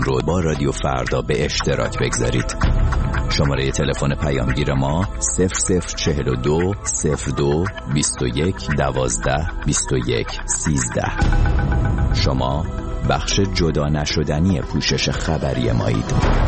رو با رادیو فردا به اشتراک بگذارید. شماره تلفن پیامگیر ما 0042 02 21 12 21 13. شما بخش جدا نشدنی پوشش خبری مایید.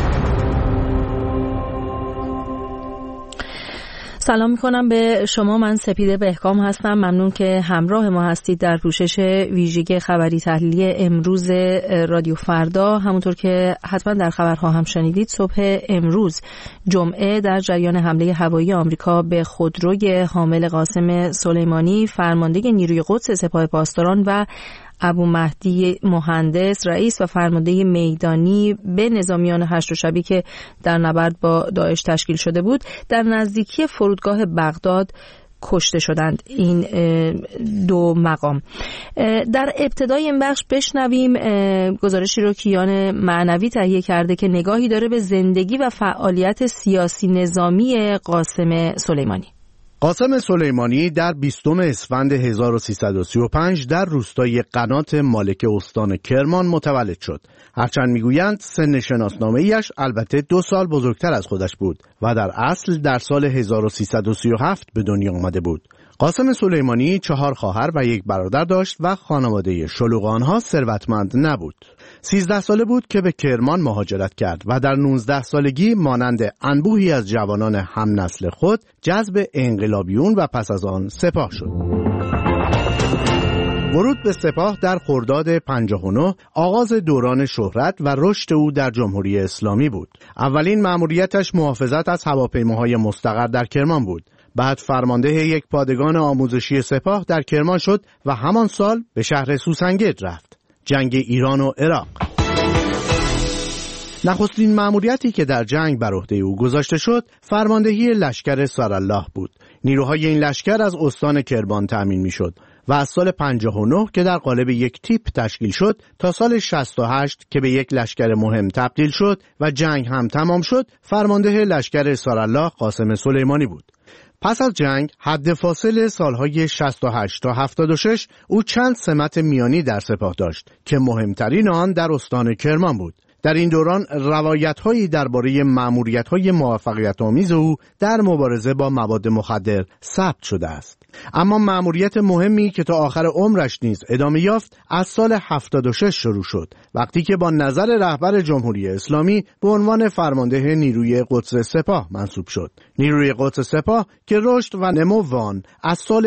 سلام میکنم به شما. من سپیده بهکام هستم. ممنون که همراه ما هستید در پوشش ویژگی خبری تحلیلی امروز رادیو فردا. همونطور که حتما در خبرها هم شنیدید، صبح امروز جمعه در جریان حمله هوایی آمریکا به خودروی حامل قاسم سلیمانی، فرمانده نیروی قدس سپاه پاسداران و ابو مهدی مهندس، رئیس و فرمانده میدانی به نظامیان هشت‌شبی که در نبرد با داعش تشکیل شده بود، در نزدیکی فرودگاه بغداد کشته شدند. این دو مقام. در ابتدای این بخش بشنویم گزارشی رو کیان معنوی تهیه کرده که نگاهی داره به زندگی و فعالیت سیاسی نظامی قاسم سلیمانی. قاسم سلیمانی در 20 اسفند 1335 در روستای قنات مالک استان کرمان متولد شد. هرچند میگویند سن شناسنامه‌ایش البته 2 سال بزرگتر از خودش بود و در اصل در سال 1337 به دنیا آمده بود. قاسم سلیمانی 4 خواهر و 1 برادر داشت و خانواده شلوغ آنها ثروتمند نبود. 13 ساله بود که به کرمان مهاجرت کرد و در 19 سالگی مانند انبوهی از جوانان هم نسل خود جذب انقلابیون و پس از آن سپاه شد. ورود به سپاه در خرداد 59 آغاز دوران شهرت و رشد او در جمهوری اسلامی بود. اولین مأموریتش محافظت از هواپیماهای مستقر در کرمان بود. بعد فرمانده یک پادگان آموزشی سپاه در کرمان شد و همان سال به شهر سوسنگرد رفت. جنگ ایران و عراق. نخستین مأموریتی که در جنگ بر عهده او گذاشته شد، فرماندهی لشکر سارالله بود. نیروهای این لشکر از استان کرمان تأمین می‌شد و از سال 59 که در قالب یک تیپ تشکیل شد تا سال 68 که به یک لشکر مهم تبدیل شد و جنگ هم تمام شد، فرمانده لشکر سارالله قاسم سلیمانی بود. پس از جنگ حد فاصل سالهای 68 تا 76 او چند سمت میانی در سپاه داشت که مهمترین آن در استان کرمان بود. در این دوران روایت‌هایی درباره مأموریت‌های موفقیت‌آمیز او در مبارزه با مواد مخدر ثبت شده است. اما مأموریت مهمی که تا آخر عمرش نیز ادامه یافت از سال 76 شروع شد، وقتی که با نظر رهبر جمهوری اسلامی به عنوان فرمانده نیروی قدس سپاه منصوب شد. نیروی قدس سپاه که رشد و نمو آن از سال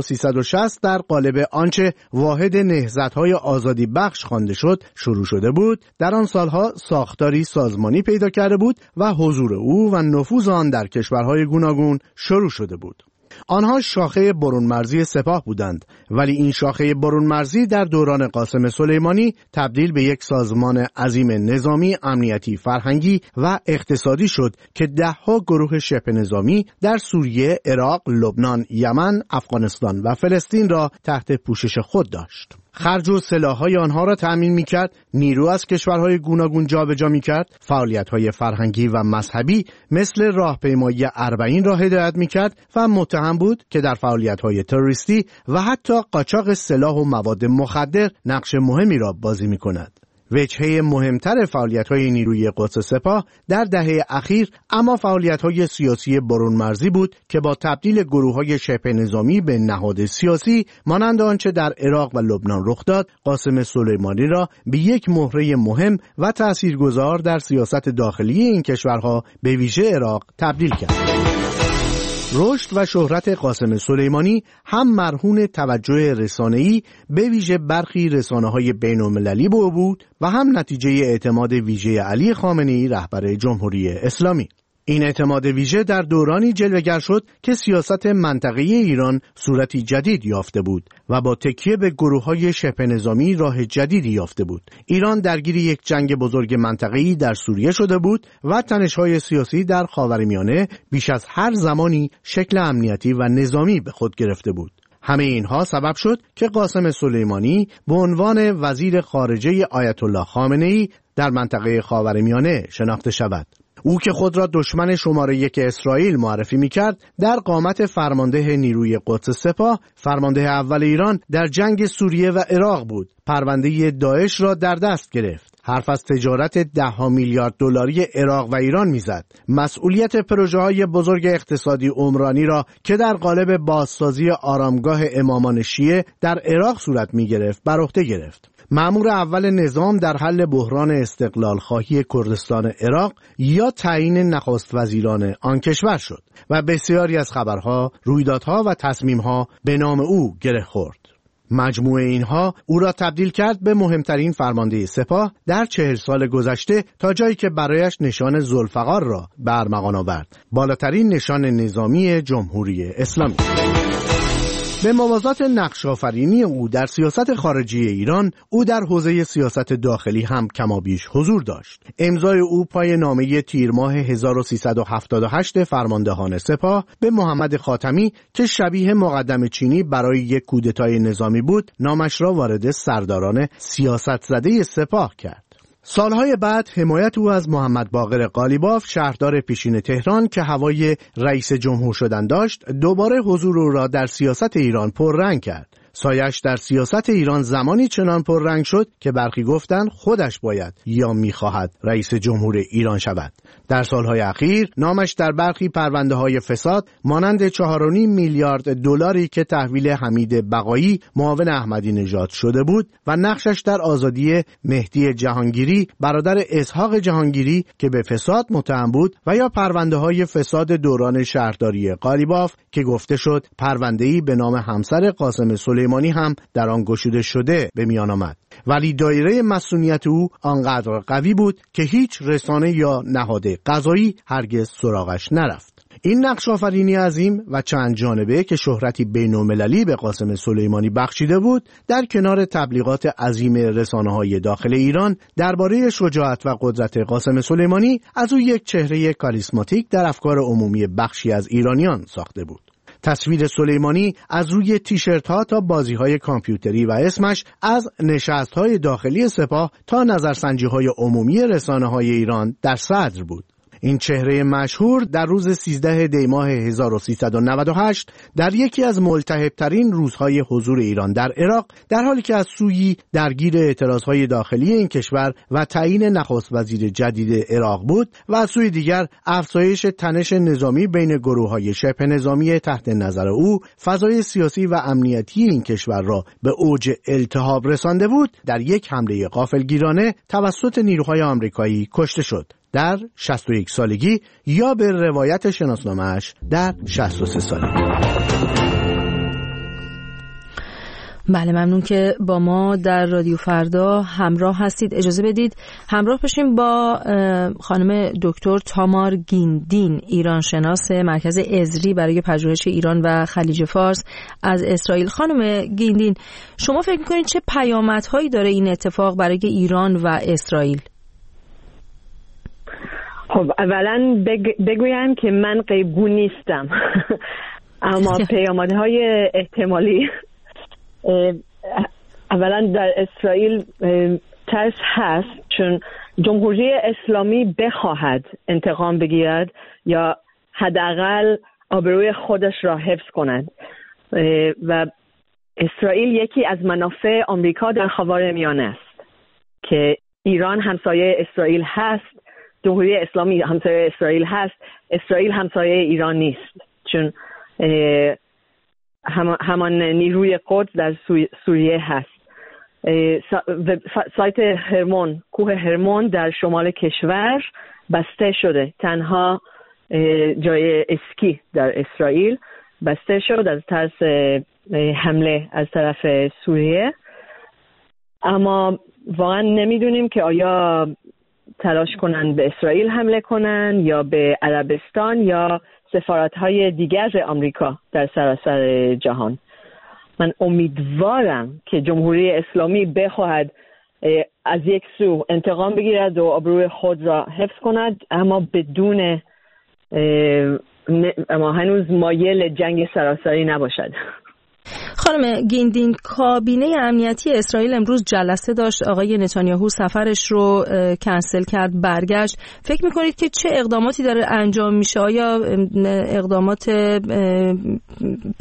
1360 در قالب آنچه واحد نهضت‌های آزادی بخش خوانده شد شروع شده بود، در آن سالها ساختاری سازمانی پیدا کرده بود و حضور او و نفوذ آن در کشورهای گوناگون شروع شده بود. آنها شاخه برون مرزی سپاه بودند، ولی این شاخه برون مرزی در دوران قاسم سلیمانی تبدیل به یک سازمان عظیم نظامی، امنیتی، فرهنگی و اقتصادی شد که 10 گروه شبه نظامی در سوریه، عراق، لبنان، یمن، افغانستان و فلسطین را تحت پوشش خود داشت. خرج و سلاح‌های آنها را تأمین می‌کرد، نیرو از کشورهای گوناگون جابجا می‌کرد، فعالیت‌های فرهنگی و مذهبی مثل راهپیمایی اربعین را هدایت می‌کرد و متهم بود که در فعالیت‌های تروریستی و حتی قاچاق سلاح و مواد مخدر نقش مهمی را بازی می‌کند. وجهه مهمتر فعالیت‌های نیروی قدس سپاه در دهه اخیر اما فعالیت‌های سیاسی برون مرزی بود که با تبدیل گروه‌های شبه نظامی به نهاد سیاسی مانند آنچه در عراق و لبنان رخ داد، قاسم سلیمانی را به یک مهره مهم و تاثیرگذار در سیاست داخلی این کشورها به ویژه عراق تبدیل کرد. رشد و شهرت قاسم سلیمانی هم مرهون توجه رسانه‌ای به ویژه برخی رسانه‌های بین‌المللی به او بود و هم نتیجه اعتماد ویژه علی خامنه‌ای رهبر جمهوری اسلامی. این اعتماد ویژه در دورانی جلوه‌گر شد که سیاست منطقه‌ای ایران صورتی جدید یافته بود و با تکیه به گروه‌های شبه نظامی راه جدیدی یافته بود. ایران درگیر یک جنگ بزرگ منطقه‌ای در سوریه شده بود و تنش‌های سیاسی در خاورمیانه بیش از هر زمانی شکل امنیتی و نظامی به خود گرفته بود. همه اینها سبب شد که قاسم سلیمانی به عنوان وزیر خارجه آیت الله خامنه‌ای در منطقه خاورمیانه شناخته شود. او که خود را دشمن شماره 1 اسرائیل معرفی می‌کرد، در قامت فرمانده نیروی قدس سپاه، فرمانده اول ایران در جنگ سوریه و عراق بود. پرونده داعش را در دست گرفت. حرف از تجارت 10 میلیارد دلاری عراق و ایران میزد. مسئولیت پروژه‌های بزرگ اقتصادی عمرانی را که در قالب بازسازی آرامگاه امامان شیعه در عراق صورت می‌گرفت بر عهده گرفت. مأمور اول نظام در حل بحران استقلال خواهی کردستان عراق یا تعیین نخست وزیران آن کشور شد و بسیاری از خبرها، رویدادها و تصمیمها به نام او گره خورد. مجموع اینها او را تبدیل کرد به مهمترین فرمانده سپاه در 40 سال گذشته تا جایی که برایش نشان ذوالفقار را به ارمغان آورد، بالاترین نشان نظامی جمهوری اسلامی. به موازات نقش‌آفرینی او در سیاست خارجی ایران، او در حوزه سیاست داخلی هم کمابیش حضور داشت. امضای او پای نامه تیر ماه 1378 فرماندهان سپاه به محمد خاتمی که شبیه مقدم چینی برای یک کودتای نظامی بود، نامش را وارد سرداران سیاست زده سپاه کرد. سالهای بعد حمایت او از محمد باقر قالیباف، شهردار پیشین تهران که هوای رئیس جمهور شدن داشت، دوباره حضور او را در سیاست ایران پررنگ کرد. سایش در سیاست ایران زمانی چنان پررنگ شد که برخی گفتند خودش باید یا می‌خواهد رئیس جمهور ایران شود. در سالهای اخیر نامش در برخی پرونده‌های فساد مانند 4.5 میلیارد دلاری که تحویل حمید بقایی معاون احمدی نژاد شده بود و نقشش در آزادی مهدی جهانگیری برادر اسحاق جهانگیری که به فساد متهم بود و یا پرونده‌های فساد دوران شهرداری قالیباف که گفته شد پرونده‌ای به نام همسر قاسم سلیمانی هم در آن گشوده شده به میان آمد. ولی دایره مسئولیت او آنقدر قوی بود که هیچ رسانه یا نهاد قضایی هرگز سراغش نرفت. این نقش آفرینی عظیم و چند جانبه که شهرتی بین‌المللی به قاسم سلیمانی بخشیده بود، در کنار تبلیغات عظیم رسانه‌های داخل ایران درباره شجاعت و قدرت قاسم سلیمانی، از او یک چهره کاریسماتیک در افکار عمومی بخشی از ایرانیان ساخته بود. تصویر سلیمانی از روی تیشرت‌ها تا بازی‌های کامپیوتری و اسمش از نشست‌های داخلی سپاه تا نظرسنجی‌های عمومی رسانه‌های ایران در صدر بود. این چهره مشهور در روز 13 دی ماه 1398 در یکی از ملتهب‌ترین روزهای حضور ایران در عراق، در حالی که از سویی درگیر اعتراضهای داخلی این کشور و تعیین نخست وزیر جدید عراق بود و از سوی دیگر افزایش تنش نظامی بین گروه‌های شبه نظامی تحت نظر او فضای سیاسی و امنیتی این کشور را به اوج التهاب رسانده بود، در یک حمله غافلگیرانه توسط نیروهای آمریکایی کشته شد در 61 سالگی یا به روایت شناسنامه‌اش در 63 سالگی. بله، ممنون که با ما در رادیو فردا همراه هستید. اجازه بدید همراه بشیم با خانم دکتر تامار گیندین، ایران شناس مرکز ازری برای پژوهش ایران و خلیج فارس از اسرائیل. خانم گیندین، شما فکر می‌کنید چه پیامدهایی داره این اتفاق برای ایران و اسرائیل؟ خب اولا بگویم که من غیبگو نیستم اما پیامدهای احتمالی، اولا در اسرائیل ترس هست چون جمهوری اسلامی بخواهد انتقام بگیرد یا حداقل آبروی خودش را حفظ کند و اسرائیل یکی از منافع آمریکا در خاورمیانه است که ایران همسایه اسرائیل هست، جمهوری اسلامی همسایه اسرائیل هست، اسرائیل همسایه ایران نیست چون همان نیروی قدس در سوریه هست. سایت هرمون، کوه هرمون در شمال کشور بسته شده، تنها جای اسکی در اسرائیل بسته شد از ترس حمله از طرف سوریه. اما واقعا نمیدونیم که آیا تلاش کنن به اسرائیل حمله کنن یا به عربستان یا سفارت‌های دیگر آمریکا در سراسر جهان. من امیدوارم که جمهوری اسلامی بخواهد از یک سو انتقام بگیرد و آبروی خود را حفظ کند، اما بدون اما هنوز مایل جنگ سراسری نباشد. خانم گیندین، کابینه امنیتی اسرائیل امروز جلسه داشت. آقای نتانیاهو سفرش رو کنسل کرد، برگشت. فکر میکنید که چه اقداماتی داره انجام میشه؟ آیا اقدامات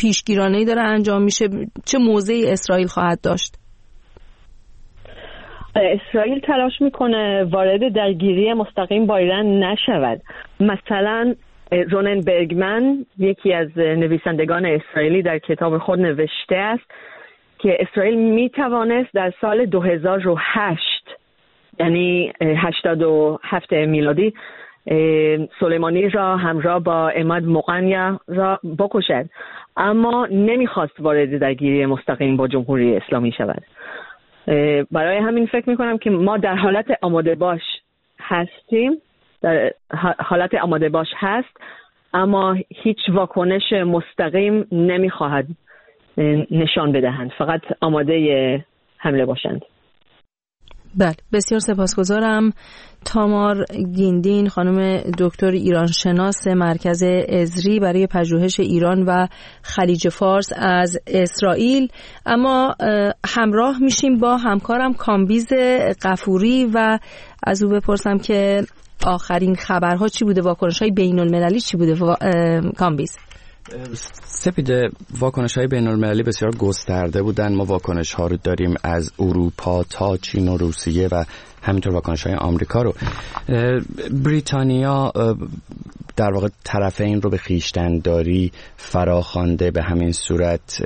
پیشگیرانه‌ای داره انجام میشه؟ چه موضعی اسرائیل خواهد داشت؟ اسرائیل تلاش میکنه وارد درگیری مستقیم با ایران نشود. مثلا رونن برگمن، یکی از نویسندگان اسرائیلی، در کتاب خود نوشته است که اسرائیل میتوانست در سال 2008 یعنی 87 میلادی سلیمانی را همراه با عماد مقنع را بکشد، اما نمیخواست وارد درگیری مستقیم با جمهوری اسلامی شود. برای همین فکر میکنم که ما در حالت آماده باش هستیم، در حالت آماده باش هست، اما هیچ واکنش مستقیم نمیخواهد نشان بدهند، فقط آماده حمله باشند. بله، بسیار سپاسگزارم. تامار گیندین، خانم دکتر ایرانشناس مرکز ازری برای پژوهش ایران و خلیج فارس از اسرائیل. اما همراه میشیم با همکارم کامبیز غفوری و از او بپرسم که آخرین خبرها چی بوده، واکنش‌های بین‌المللی چی بوده. کامبیز. سپیده، واکنش‌های بین‌المللی بسیار گسترده بودن. ما واکنش‌ها رو داریم از اروپا تا چین و روسیه و همینطور واکنش‌های آمریکا رو. بریتانیا در واقع طرفین رو به خویشتن‌داری فراخوانده. به همین صورت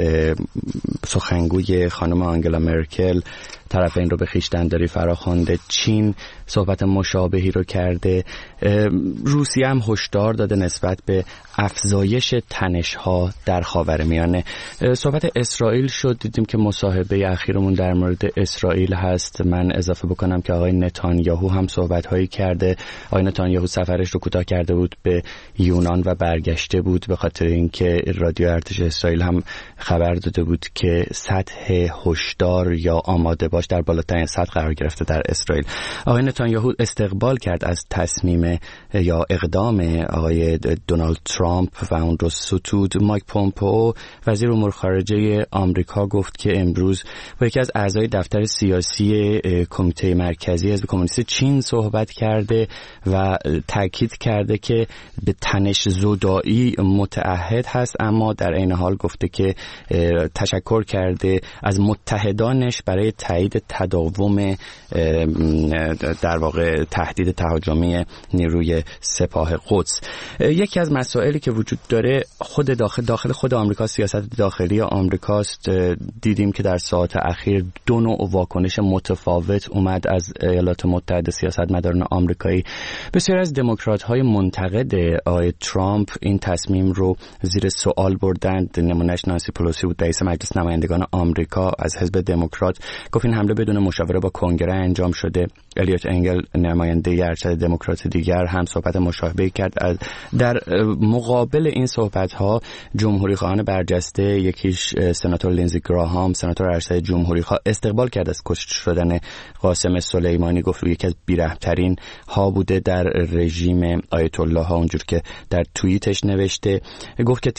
سخنگوی خانم آنگلا مرکل طرفین رو به خویشتن‌داری فراخوانده. چین صحبت مشابهی رو کرده. روسیه هم هشدار داده نسبت به افزایش تنش‌ها در خاورمیانه. صحبت اسرائیل شد، دیدیم که مصاحبه اخیرمون در مورد اسرائیل هست. من اضافه بکنم که آقای نتانیاهو هم صحبت‌هایی کرده. آقای نتانیاهو سفرش رو کوتاه کرده بود به یونان و برگشته بود به خاطر اینکه رادیو ارتش اسرائیل هم خبر داده بود که سطح هشدار یا آماده باش در بالاترین سطح قرار گرفته در اسرائیل. آقای نتانیاهو استقبال کرد از تصمیم یا اقدام آقای دونالد ترامپ و اون رو ستود. مایک پومپئو وزیر امور خارجه آمریکا گفت که امروز با یکی از اعضای دفتر سیاسی کمیته مرکزی حزب کمونیست چین صحبت کرده و تاکید کرده که به تنش زدایی متعهد هست، اما در عین حال گفته که تشکر کرده از متحدانش برای تایید تداوم در واقع تهدید تهاجمی نیروی سپاه قدس. یکی از مسائلی که وجود داره خود داخل خود آمریکا، سیاست داخلی آمریکاست. دیدیم که در ساعات اخیر دو نوع واکنش متفاوت اومد از ایالات متحده سیاستمداران آمریکایی. بسیار از دموکرات‌های منتقد آقای ترامپ این تصمیم رو زیر سوال بردند. نمونهش نانسی پلوسی بود، رئیس مجلس نمایندگان آمریکا از حزب دموکرات، گفت این حمله بدون مشاوره با کنگره انجام شده. الیوت انگل، نماینده ارشد دموکرات دیگر، هم صحبت مشابهی کرد. در مقابل این صحبت‌ها جمهوری خواهان برجسته، یکیش سناتور لینزی گراهام، سناتور ارشد جمهوری‌خواه، استقبال کرد از کشته شدن قاسم سلیمانی. گفت یکی از بی‌رحم‌ترین ها بوده در رژیم آیت الله ها، اونجور که در توییتش نوشته. گفت که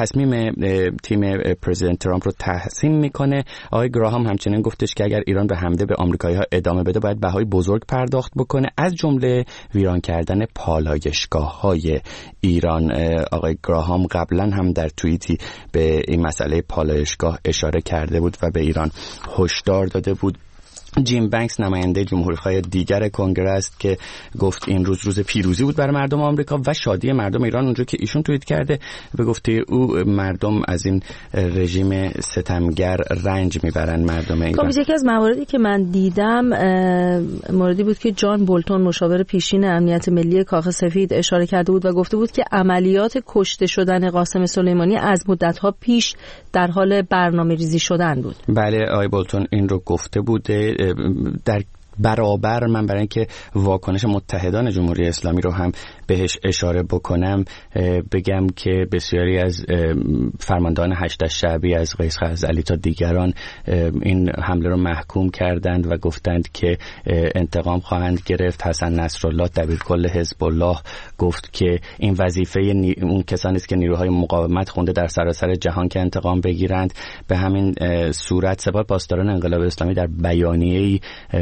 تیم پرزیدنت ترامپ رو تحسین میکنه. آقای گراهام همچنین گفتش که اگر ایران به حمله به آمریکایی‌ها ادامه بده باید بهای بزرگ پرداخت بکنه، از جمله ویران کردن پالایشگاه‌های ایران. آقای گراهام قبلا هم در توییتی به این مسئله پالایشگاه اشاره کرده بود و به ایران هشدار داده بود. جیم بانکس، نماینده جمهوری‌خواه دیگر کنگره است که گفت این روز پیروزی بود برای مردم آمریکا و شادی مردم ایران. اونجا که ایشون توییت کرده به گفته او مردم از این رژیم ستمگر رنج میبرن، مردم ایران. خب یکی از مواردی که من دیدم موردی بود که جان بولتون، مشاور پیشین امنیت ملی کاخ سفید، اشاره کرده بود و گفته بود که عملیات کشته شدن قاسم سلیمانی از مدت‌ها پیش در حال برنامه‌ریزی شدن بود. بله، آقای بولتون این رو گفته بوده. در برابر من برای اینکه واکنش متحدان جمهوری اسلامی رو هم بهش اشاره بکنم بگم که بسیاری از فرماندهان هشت شعبی از قیس خزعلی تا دیگران این حمله رو محکوم کردند و گفتند که انتقام خواهند گرفت. حسن نصرالله دبیرکل حزب الله گفت که این وظیفه اون کسانی است که نیروهای مقاومت خونده در سراسر جهان که انتقام بگیرند. به همین صورت سپاه پاسداران انقلاب اسلامی در بیانیه‌ای گفت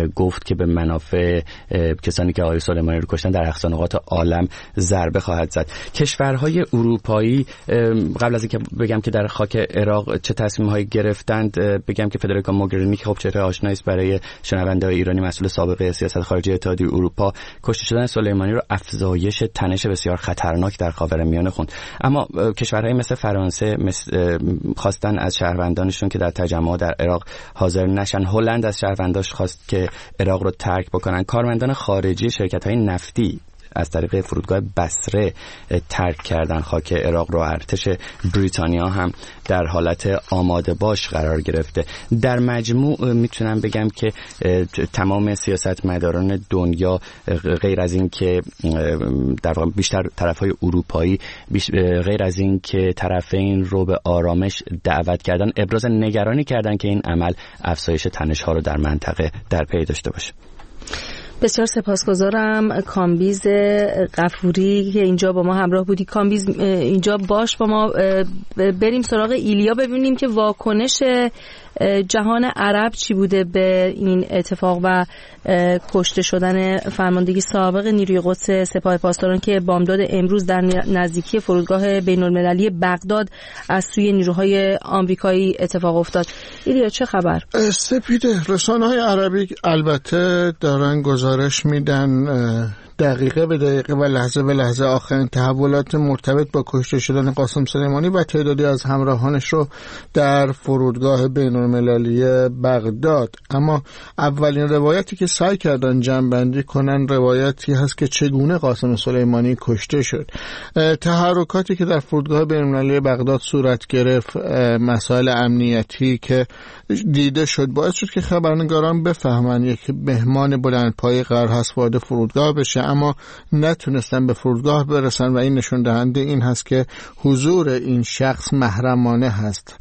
بود که به منافع کسانی که آقای سلیمانی رو کشتن در اقصا نقاط عالم ضربه خواهد زد. کشورهای اروپایی قبل از اینکه بگم که در خاک عراق چه تصمیم‌هایی گرفتند، بگم که فدریکا موگرینی که خب چهره آشنایی است برای شنونده‌های ایرانی، مسئول سابق سیاست خارجی اتحادیه اروپا، کشته شدن سلیمانی رو افزایش تنش بسیار خطرناک در خاورمیانه خوند. اما کشورهای مثل فرانسه خواستن از شهروندانشون که در تجمع در عراق حاضر نشن. هلند از شهرونداش خواست که عراق رو ترک بکنن. کارمندان خارجی شرکت‌های نفتی از طریق فرودگاه بصره ترک کردن خاک عراق رو. ارتش بریتانیا هم در حالت آماده باش قرار گرفته. در مجموع میتونم بگم که تمام سیاستمداران دنیا غیر از این که در واقع بیشتر طرفهای اروپایی غیر از این که طرفین رو به آرامش دعوت کردن، ابراز نگرانی کردن که این عمل افزایش تنش‌ها رو در منطقه در پی داشته باشه. بسیار سپاسگزارم کامبیز غفوری که اینجا با ما همراه بودی. کامبیز اینجا باش با ما. بریم سراغ ایلیا ببینیم که واکنش جهان عرب چی بوده به این اتفاق و کشته شدن فرماندهی سابق نیروی قدس سپاه پاسداران که بامداد امروز در نزدیکی فرودگاه بین‌المللی بغداد از سوی نیروهای آمریکایی اتفاق افتاد. ایلیا چه خبر؟ سپیده، رسانه‌های عربی البته دارن گزارش میدن دقیقه به دقیقه و لحظه به لحظه آخرین تحولات مرتبط با کشته شدن قاسم سلیمانی و تعدادی از همراهانش رو در فرودگاه بین‌المللی بغداد. اما اولین روایتی که سعی کردن جمع‌بندی کنن روایتی هست که چگونه قاسم سلیمانی کشته شد. تحرکاتی که در فرودگاه بین‌المللی بغداد صورت گرفت، مسائل امنیتی که دیده شد، باعث شد که خبرنگاران بفهمن یک مهمان بلندپایه قرار هست وارد فرودگاه بشه، اما نتونستن به فرودگاه برسن و این نشون دهنده این هست که حضور این شخص محرمانه هست.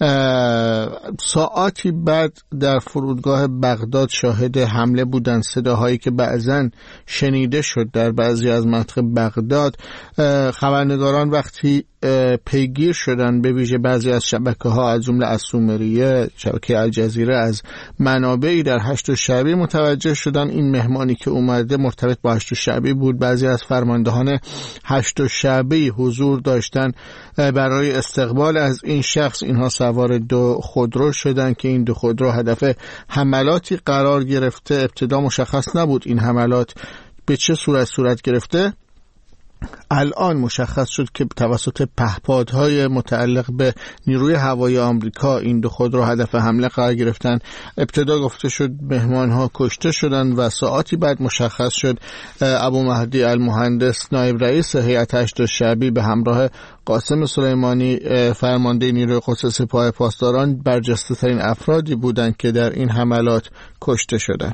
ساعاتی بعد در فرودگاه بغداد شاهد حمله بودن. صداهایی که بعضن شنیده شد در بعضی از مناطق بغداد. خبرنگاران وقتی پیگیر شدن، به ویژه بعضی از شبکه‌ها از جمله السومریه، شبکه الجزیره، از منابعی در هشت شعبی متوجه شدن این مهمانی که اومده مرتبط با هشت شعبی بود. بعضی از فرماندهان هشت شعبی حضور داشتن برای استقبال از این شخص. اینها سوار دو خودرو شدن که این دو خودرو هدف حملاتی قرار گرفته. ابتدا مشخص نبود این حملات به چه صورت گرفته. الان مشخص شد که توسط پهپادهای متعلق به نیروی هوایی آمریکا این دو خودرو هدف حمله قرار گرفتن. ابتدا گفته شد مهمانها کشته شدن و ساعاتی بعد مشخص شد ابو مهدی المهندس نایب رئیس هیئت هشت شعبی به همراه قاسم سلیمانی فرمانده نیروی قدس سپاه پاسداران برجسته ترین افرادی بودند که در این حملات کشته شدند.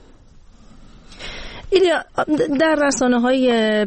در رسانه‌های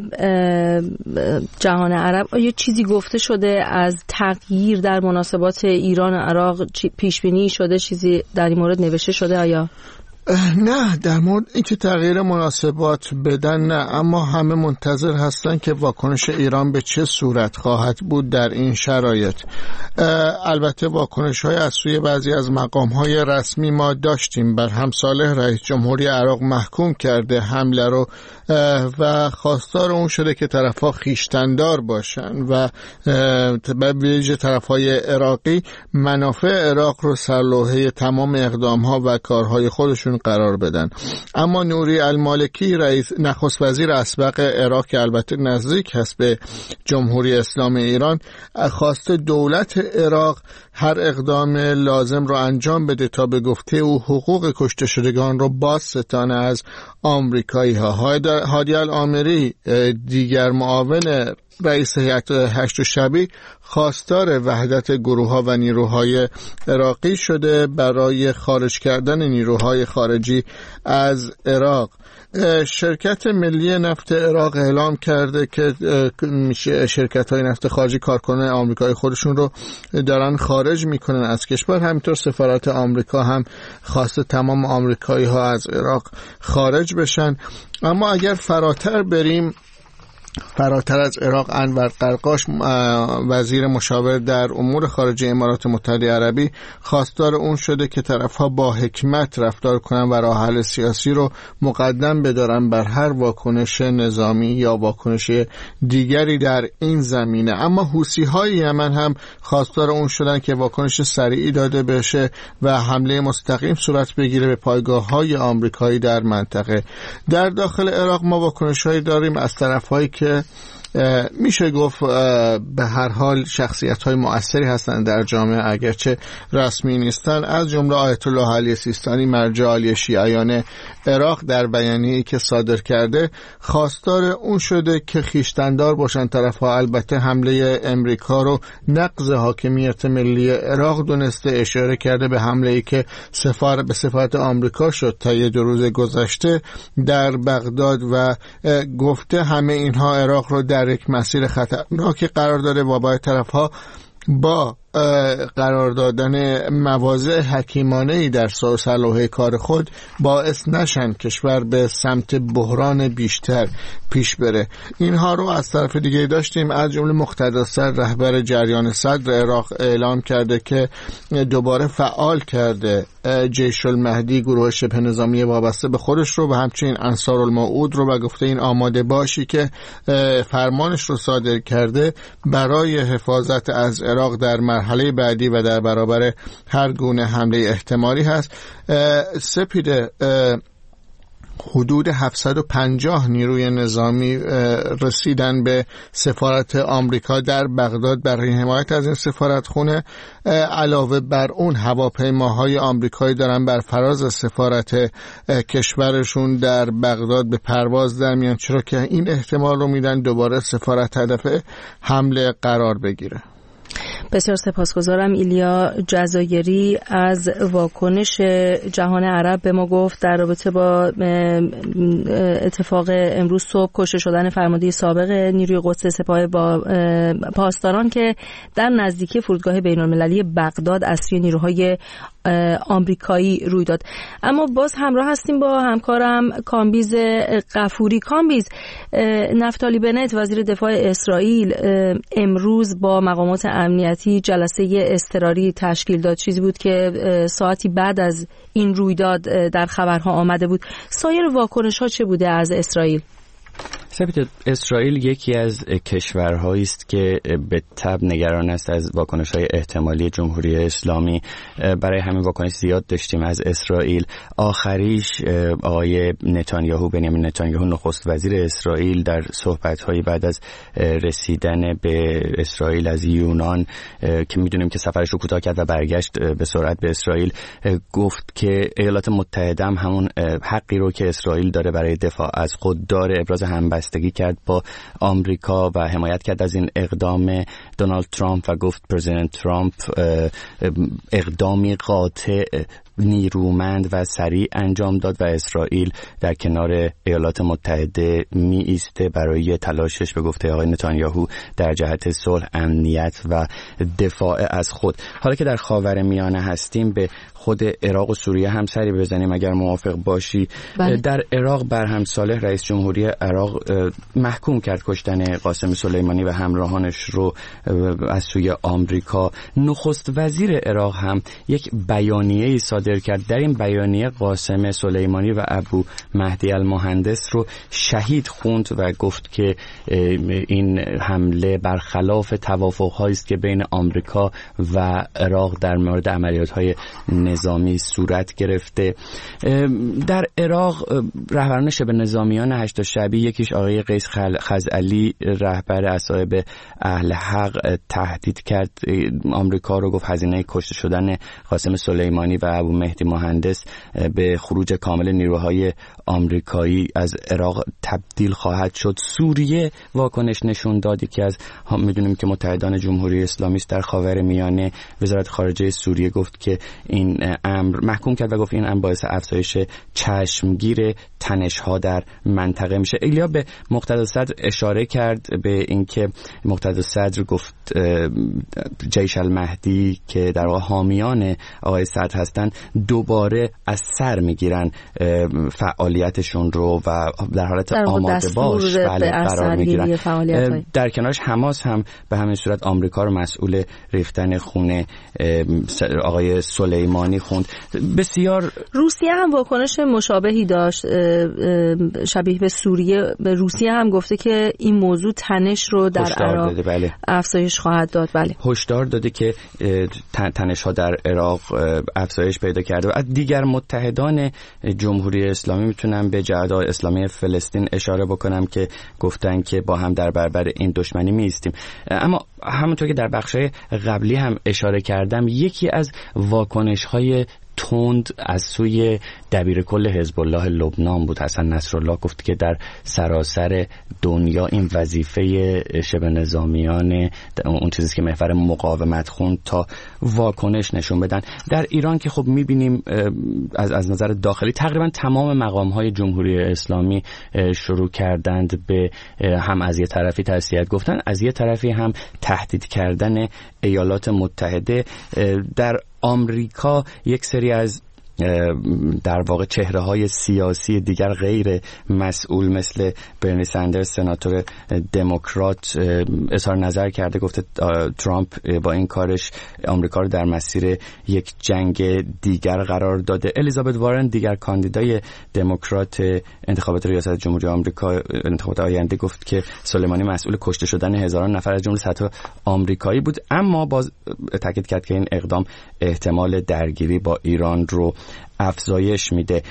جهان عرب آیا چیزی گفته شده از تغییر در مناسبات ایران و عراق؟ پیش بینی شده؟ چیزی در این مورد نوشته شده آیا؟ نه، در مورد اینکه تغییر مناسبات بدن نه، اما همه منتظر هستن که واکنش ایران به چه صورت خواهد بود در این شرایط. البته واکنش‌های از سوی بعضی از مقام‌های رسمی ما داشتیم. برهم صالح رئیس جمهوری عراق محکوم کرده حمله رو و خواستار اون شده که طرف‌ها خویشتن‌دار باشن و به ویژه طرف‌های عراقی منافع عراق رو سرلوحه تمام اقدام‌ها و کارهای خودشون قرار بدن. اما نوری المالکی رئیس نخست وزیر اسبق عراق که البته نزدیک هست به جمهوری اسلامی ایران، خواست دولت عراق هر اقدام لازم رو انجام بده تا به گفته او حقوق کشته شدگان رو باز ستانه از آمریکایی ها. هادی العامری دیگر معاون رئیس هیئت هشت شعبی خواستار وحدت گروه‌ها و نیروهای عراقی شده برای خارج کردن نیروهای خارجی از عراق. شرکت ملی نفت عراق اعلام کرده که شرکت‌های نفت خارجی کارکنان آمریکایی خودشون رو دارن خارج میکنن از کشور. همینطور سفارت آمریکا هم خواسته تمام آمریکایی‌ها از عراق خارج بشن. اما اگر فراتر بریم فراتر از عراق انور قرقاش وزیر مشاور در امور خارجه امارات متحده عربی خواستار اون شده که طرفها با حکمت رفتار کنن و راه حل سیاسی رو مقدم بدارن بر هر واکنش نظامی یا واکنش دیگری در این زمینه. اما حوثی‌های یمن هم خواستار اون شدن که واکنش سریعی داده بشه و حمله مستقیم صورت بگیره به پایگاه‌های آمریکایی در منطقه. در داخل عراق ما واکنش‌هایی داریم از طرف‌هایی که میشه گفت به هر حال شخصیت‌های مؤثری هستند در جامعه اگرچه رسمی نیستن، از جمله آیت الله علی سیستانی مرجع عالی شیعیان عراق در بیانیه‌ای که صادر کرده خواستار اون شده که خویشتندار باشن طرف‌ها. البته حمله امریکا رو نقض حاکمیت ملی عراق دونسته، اشاره کرده به حمله‌ای که به سفارت آمریکا شد تا 2 روز گذشته در بغداد و گفته همه اینها عراق رو در یک مسیر خطرناکی قرار داده و باید طرف‌ها با قرار دادن مواضع حکیمانه‌ای در سلوحه کار خود باعث نشن کشور به سمت بحران بیشتر پیش بره. اینها رو از طرف دیگه داشتیم. از جمله مقتدا صدر رهبر جریان صدر عراق اعلام کرده که دوباره فعال کرده جیش المهدی، گروه شبه نظامی وابسته به خودش رو و همچنین انصار الموعود رو، و گفته این آماده باشی که فرمانش رو صادر کرده برای حفاظت از عراق در مرحله بعدی و در برابر هر گونه حمله احتمالی هست. سپیده حدود 750 نیروی نظامی رسیدن به سفارت آمریکا در بغداد برای حمایت از این سفارتخونه. علاوه بر اون هواپیماهای آمریکایی دارن بر فراز سفارت کشورشون در بغداد به پرواز در میان، چرا که این احتمال رو میدن دوباره سفارت هدف حمله قرار بگیره. بسیار سپاسگزارم. ایلیا جزایری از واکنش جهان عرب به ما گفت در رابطه با اتفاق امروز صبح کشته شدن فرمانده سابق نیروی قدس سپاه با پاسداران که در نزدیکی فرودگاه بین‌المللی بغداد اسیر نیروهای آمریکایی روی داد. اما باز همراه هستیم با همکارم کامبیز غفوری. کامبیز، نفتالی بنت وزیر دفاع اسرائیل امروز با مقامات امنیتی جلسه اضطراری تشکیل داد، چیزی بود که ساعتی بعد از این رویداد در خبرها آمده بود. سایر واکنش‌ها چه بوده از اسرائیل؟ اسرائیل یکی از کشورهایی است که به تبع نگران است از واکنش‌های احتمالی جمهوری اسلامی. برای همین واکنش زیاد داشتیم از اسرائیل. آخریش آقای بنیامین نتانیاهو نخست وزیر اسرائیل در صحبت‌های بعد از رسیدن به اسرائیل از یونان که می‌دونیم که سفرش رو کوتاه کرد و برگشت به سرعت به اسرائیل، گفت که ایالات متحده هم همون حقی رو که اسرائیل داره برای دفاع از خود داره، ابراز همبستگی کرد با آمریکا و حمایت کرد از این اقدام دونالد ترامپ و گفت پرزیدنت ترامپ اقدامی قاطع، نیرومند و سریع انجام داد و اسرائیل در کنار ایالات متحده می ایسته برای تلاشش به گفته آقای نتانیاهو در جهت صلح، امنیت و دفاع از خود. حالا که در خاورمیانه هستیم به خود عراق و سوریه هم سری بزنیم اگر موافق باشی. بله. در عراق برهم صالح رئیس جمهوری عراق محکوم کرد کشتن قاسم سلیمانی و همراهانش رو از سوی آمریکا. نخست وزیر عراق هم یک بیانیه‌ای صادر کرد. در این بیانیه قاسم سلیمانی و ابو مهدی المهندس رو شهید خوند و گفت که این حمله برخلاف توافق‌هایی است که بین آمریکا و عراق در مورد عملیات‌های نظامی صورت گرفته. در عراق رهبران شبه نظامیان هشت شعبی، یکیش آقای قیس خزعلی رهبر اصحاب اهل حق، تهدید کرد آمریکا رو، گفت هزینه کشته شدن قاسم سلیمانی و ابو مهدی مهندس به خروج کامل نیروهای آمریکایی از عراق تبدیل خواهد شد. سوریه واکنش نشون داد، که از میدونیم که متحدان جمهوری اسلامی است در خاورمیانه. وزارت خارجه سوریه گفت که این امر محکوم کرد و گفت این امر باعث افزایش چشمگیر تنش‌ها در منطقه میشه. ایلیا به مقتدا صدر اشاره کرد به اینکه مقتدا صدر گفت جیش المهدی که در واقع حامیان آقای صدر هستند دوباره از سر میگیرن فعالیتشون رو و در حالت آماده باش قرار میگیرن. در کنارش حماس هم به همین صورت آمریکا رو مسئول ریختن خون آقای سلیمانی خوند. بسیار روسیه هم واکنش مشابهی داشت شبیه به سوریه. به روسیه هم گفته که این موضوع تنش رو در عراق افزایش خواهد داد. بله، هشدار داده که تنش ها در عراق افزایش پیدا کرده. و از دیگر متحدان جمهوری اسلامی میتونم به جهاد اسلامی فلسطین اشاره بکنم که گفتن که با هم در برابر این دشمنی میایستیم. اما همونطور که در بخشای قبلی هم اشاره کردم، یکی از واکنش‌های تند از سوی دبیر کل حزب الله لبنان بود. حسن نصرالله گفت که در سراسر دنیا این وظیفه شبه نظامیان اون چیزی که محور مقاومت خوند تا واکنش نشون بدن. در ایران که خب میبینیم از نظر داخلی تقریبا تمام مقام‌های جمهوری اسلامی شروع کردند به هم از یه طرفی تسلیت گفتن، از یه طرفی هم تهدید کردن ایالات متحده. در آمریکا یک سری از در واقع چهره‌های سیاسی دیگر غیر مسئول مثل برنی سندرز سناتور دموکرات اظهار نظر کرده، گفته ترامپ با این کارش آمریکا رو در مسیر یک جنگ دیگر قرار داده. الیزابت وارن دیگر کاندیدای دموکرات انتخابات ریاست جمهوری آمریکا انتخابات آینده گفت که سلیمانی مسئول کشته شدن هزاران نفر از جمله صدها آمریکایی بود، اما باز تاکید کرد که این اقدام احتمال درگیری با ایران رو افزایش میده.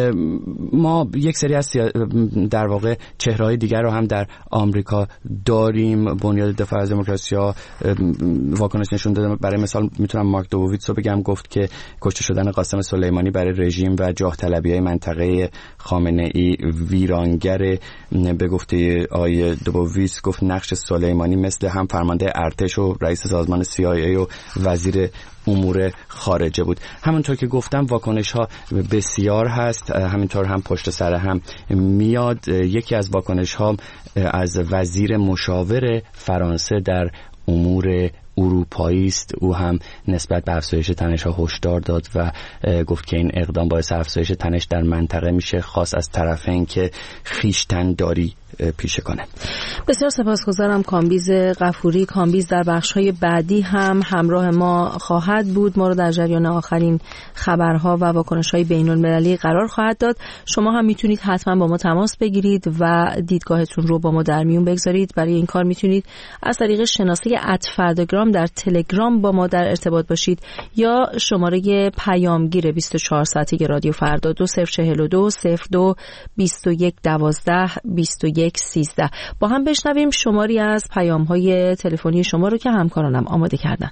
ما یک سری از در واقع چهره‌های دیگر رو هم در آمریکا داریم. بنیاد دفاع از دموکراسی ها واکنش نشون داده. برای مثال میتونم مارک دوبوویتس رو بگم، گفت که کشته شدن قاسم سلیمانی برای رژیم و جاه طلبی‌های منطقه خامنه‌ای ویرانگر. به گفته آقای دوبوویتس گفت نقش سلیمانی مثل هم فرمانده ارتش و رئیس سازمان CIA و وزیر امور خارجه بود. همونطور که گفتم واکنش ها بسیار هست، همینطور هم پشت سر هم میاد. یکی از واکنش ها از وزیر مشاور فرانسه در امور اروپایی است. او هم نسبت به افزایش تنش ها هشدار داد و گفت که این اقدام باعث افزایش تنش در منطقه میشه، خاص از طرفین که خویشتن‌داری پیشه کنه. بسیار سپاسگزارم کامبیز غفوری. کامبیز در بخش‌های بعدی هم همراه ما خواهد بود. ما رو در جریان آخرین خبرها و واکنش‌های بین‌المللی قرار خواهد داد. شما هم میتونید حتما با ما تماس بگیرید و دیدگاهتون رو با ما در میون بگذارید. برای این کار میتونید از طریق شناسه @فرداگرام در تلگرام با ما در ارتباط باشید یا شماره پیامگیر 24 ساعته رادیو فردا 2042 02 21 12 21 13. با هم بشنویم شماری از پیام‌های تلفنی شما رو که همکارانم آماده کردن.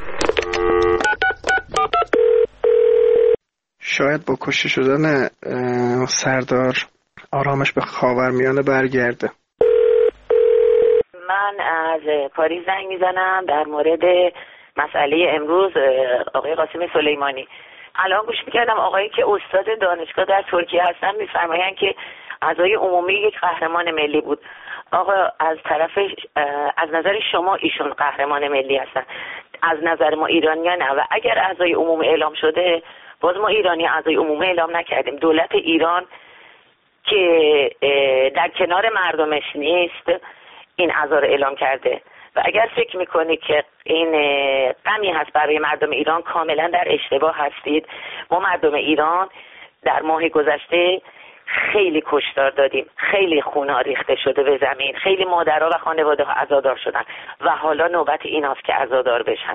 شاید با کشته شدن سردار آرامش به خاورمیانه برگرده. من از پاریس زنگ میزنم در مورد مسئله امروز آقای قاسم سلیمانی. الان گوش میکردم آقایی که استاد دانشگاه در ترکیه هستن میفرمایند که اعضای عمومی یک قهرمان ملی بود. آقا از طرف از نظر شما ایشون قهرمان ملی هستن، از نظر ما ایرانیان نه. و اگر اعضای عمومی اعلام شده، باز ما ایرانی اعضای عمومی اعلام نکردیم. دولت ایران که در کنار مردمش نیست این اعضا رو اعلام کرده. و اگر فکر میکنید که این غمی هست برای مردم ایران، کاملا در اشتباه هستید. ما مردم ایران در ماه گذشته خیلی کشتار دادیم، خیلی خون‌ها ریخته شده به زمین، خیلی مادرها و خانواده‌ها عزادار شدن و حالا نوبت این است که عزادار بشن.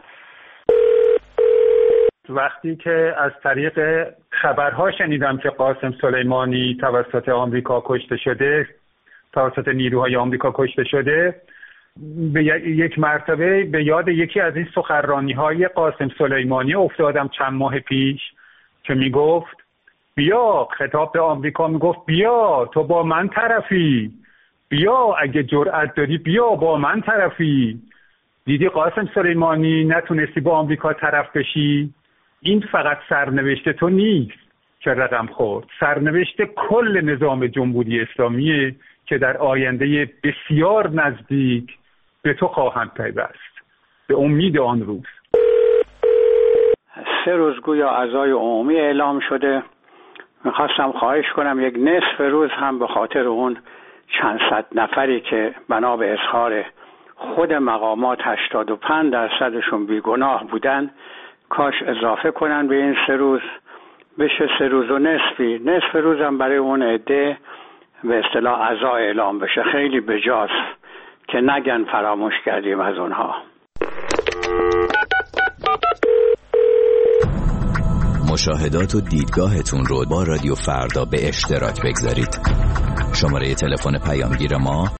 وقتی که از طریق خبرها شنیدم که قاسم سلیمانی توسط آمریکا کشته شده، توسط نیروهای آمریکا کشته شده، به یک مرتبه به یاد یکی از این سخنرانی‌های قاسم سلیمانی افتادم چند ماه پیش که میگفت بیا، خطاب به آمریکا میگفت بیا تو با من طرفی، بیا اگه جرأت داری بیا با من طرفی. دیدی قاسم سلیمانی نتونستی با آمریکا طرف بشی؟ این فقط سرنوشت تو نیست که رقم خورد، سرنوشت کل نظام جمهوری اسلامیه که در آینده بسیار نزدیک به تو خواهند پیوست. به امید آن روز. 3 روز گویا عزای عمومی اعلام شده. میخواستم خواهش کنم یک نصف روز هم به خاطر اون چند صد نفری که بنا به اظهار خود مقامات 85% بیگناه بودن، کاش اضافه کنن به این 3 روز، بشه 3 روز و نصفی. نصف روز هم برای اون عده به اصطلاح عزا اعلام بشه. خیلی بجاست که نگن فراموش کردیم از اونها. مشاهدات و دیدگاهتون رو با رادیو فردا به اشتراک بگذارید. شماره تلفن پیامگیر ما